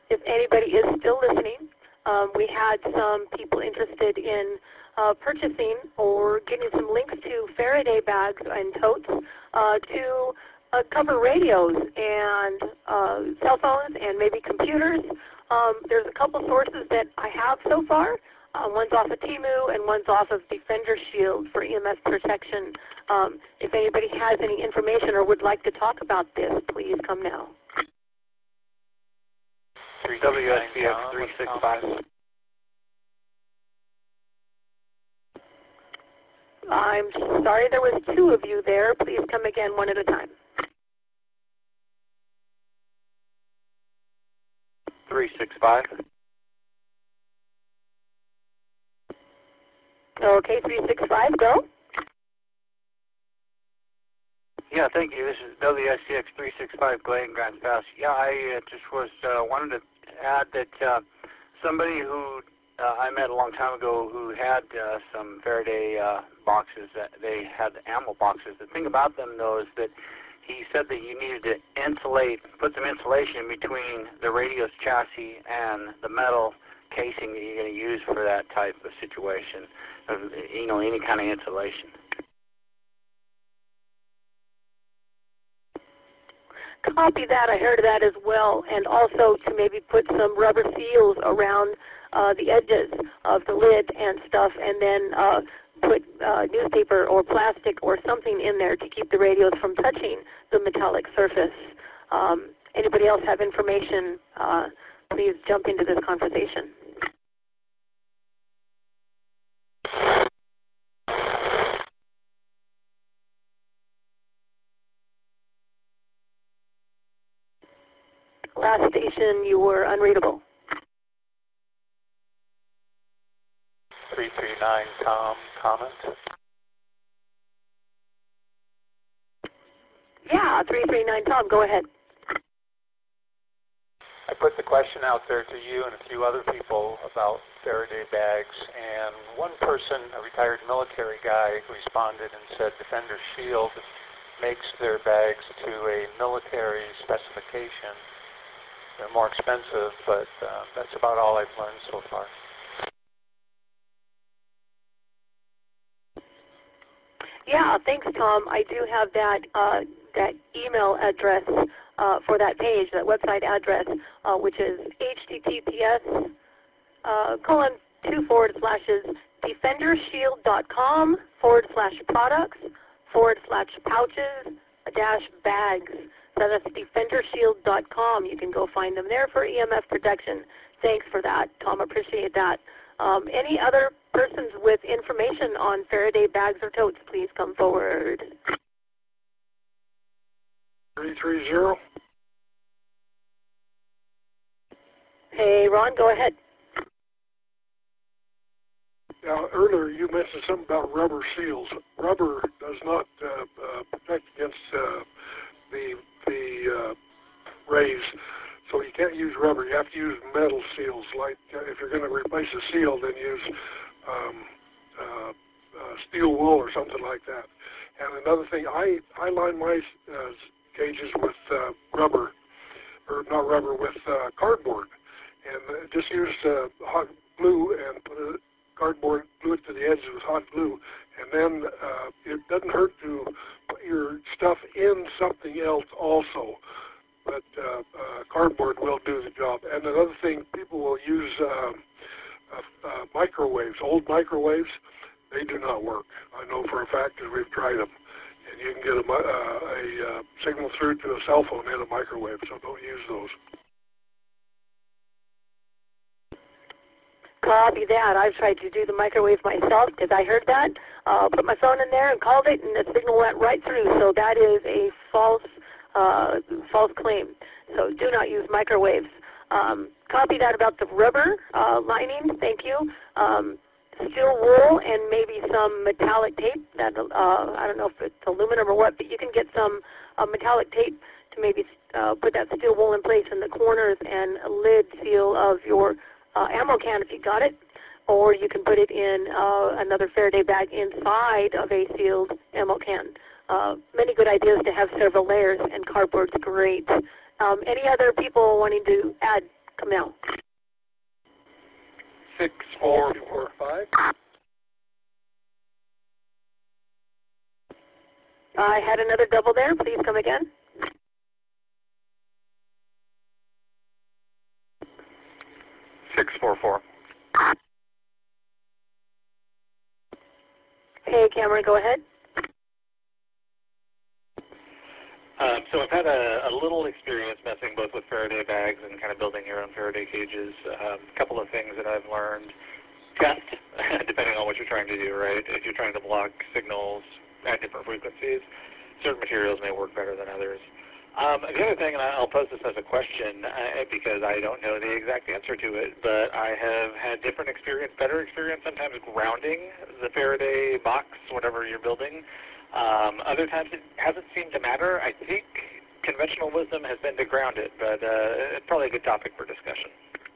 if anybody is still listening, we had some people interested in purchasing or getting some links to Faraday bags and totes to cover radios and cell phones and maybe computers. There's a couple sources that I have so far. One's off of Temu and one's off of Defender Shield for EMS protection. If anybody has any information or would like to talk about this, please come now. WSCX 365. I'm sorry, there was two of you there. Please come again one at a time. 365. Okay, 365, go. Yeah, thank you. This is WSCX 365, Glenn Grants Pass. Yeah, I just wanted to add that somebody who I met a long time ago who had some Faraday boxes, that they had ammo boxes. The thing about them, though, is that he said that you needed to put some insulation between the radio's chassis and the metal casing that you're going to use for that type of situation. You know, any kind of insulation. Copy that. I heard of that as well, and also to maybe put some rubber seals around the edges of the lid and stuff, and then put newspaper or plastic or something in there to keep the radios from touching the metallic surface. Anybody else have information? Please jump into this conversation. Last station, you were unreadable. 339, Tom, comment? Yeah, 339, Tom, go ahead. I put the question out there to you and a few other people about Faraday bags, and one person, a retired military guy, responded and said Defender Shield makes their bags to a military specification. They're more expensive, but that's about all I've learned so far. Yeah, thanks, Tom. I do have that email address for that page, that website address, which is https://defendershield.com/products/pouches-bags. So that's defendershield.com. You can go find them there for EMF protection. Thanks for that, Tom. Appreciate that. Any other persons with information on Faraday bags or totes, please come forward. 330. Hey, Ron, go ahead. Now, earlier you mentioned something about rubber seals. Rubber does not protect against the rays, so you can't use rubber. You have to use metal seals. Like if you're going to replace a seal, then use steel wool or something like that. And another thing, I line my cages with rubber, or not rubber, with cardboard, and just use hot glue and put a cardboard, glue it to the edges with hot glue, and then it doesn't hurt to put your stuff in something else also, but cardboard will do the job. And another thing, people will use microwaves, old microwaves. They do not work. I know for a fact because we've tried them. And you can get a signal through to a cell phone in a microwave, so don't use those. Copy that. I've tried to do the microwave myself because I heard that. Put my phone in there and called it, and the signal went right through. So that is a false claim. So do not use microwaves. Copy that about the rubber lining. Thank you. Steel wool and maybe some metallic tape. That I don't know if it's aluminum or what, but you can get some metallic tape to maybe put that steel wool in place in the corners and a lid seal of your ammo can if you got it, or you can put it in another Faraday bag inside of a sealed ammo can. Many good ideas to have several layers, and cardboard's great. Any other people wanting to add Come now. 6445. I had another double there. Please come again. Hey, Cameron, go ahead. So I've had a little experience messing both with Faraday bags and kind of building your own Faraday cages. A couple of things that I've learned. Test, depending on what you're trying to do, right? If you're trying to block signals at different frequencies, certain materials may work better than others. The other thing, and I'll pose this as a question because I don't know the exact answer to it, but I have had different experience, better experience sometimes grounding the Faraday box, whatever you're building. Other times it hasn't seemed to matter. I think conventional wisdom has been to ground it, but it's probably a good topic for discussion.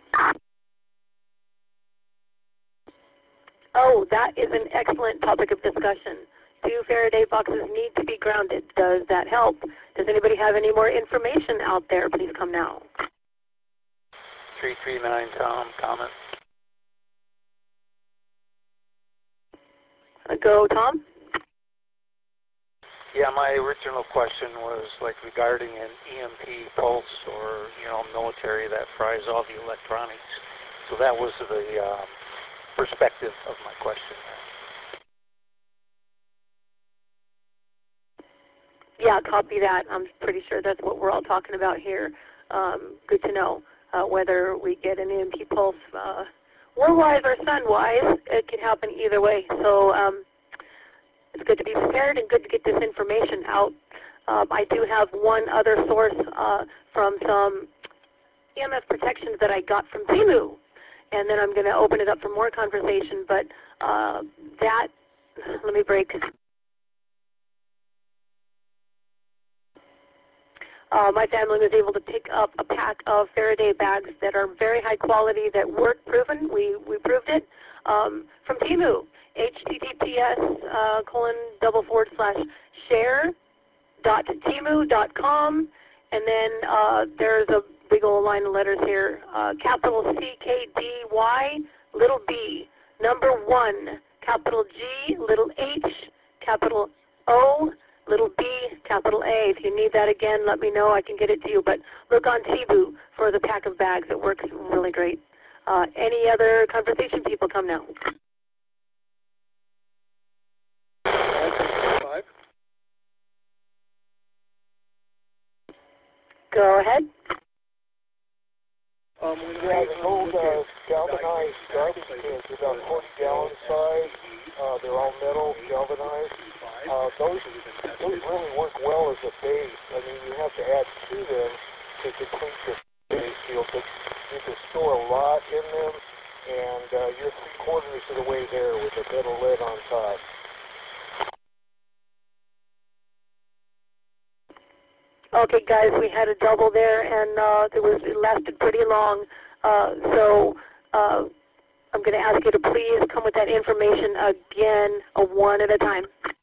Oh, that is an excellent topic of discussion. Do Faraday boxes need to be grounded? Does that help? Does anybody have any more information out there? Please come now. 339 Tom, comment. Go, Tom. Yeah, my original question was like regarding an EMP pulse or, military that fries all the electronics. So that was the perspective of my question there. Yeah, copy that. I'm pretty sure that's what we're all talking about here. Good to know whether we get an EMP pulse war-wise or sun-wise. It can happen either way. So it's good to be prepared and good to get this information out. I do have one other source from some EMF protections that I got from Temu, and then I'm going to open it up for more conversation. But let me break. My family was able to pick up a pack of Faraday bags that are very high quality, that work proven. We proved it from Temu. https://share.temu.com, and then there's a big old line of letters here, capital CKDY, little b, number 1, capital G, little h, capital O, little b, capital A. If you need that again, let me know. I can get it to you. But look on Temu for the pack of bags. It works really great. Any other conversation people come now? Go ahead. Yeah, the old galvanized garbage cans, about 40 gallon size. They're all metal, galvanized. Those really work well as a base. I mean, you have to add to them to complete your base field, but you can store a lot in them, and you're 3/4 of the way there with a metal lid on top. Okay, guys, we had a double there, and it lasted pretty long. So I'm going to ask you to please come with that information again, one at a time.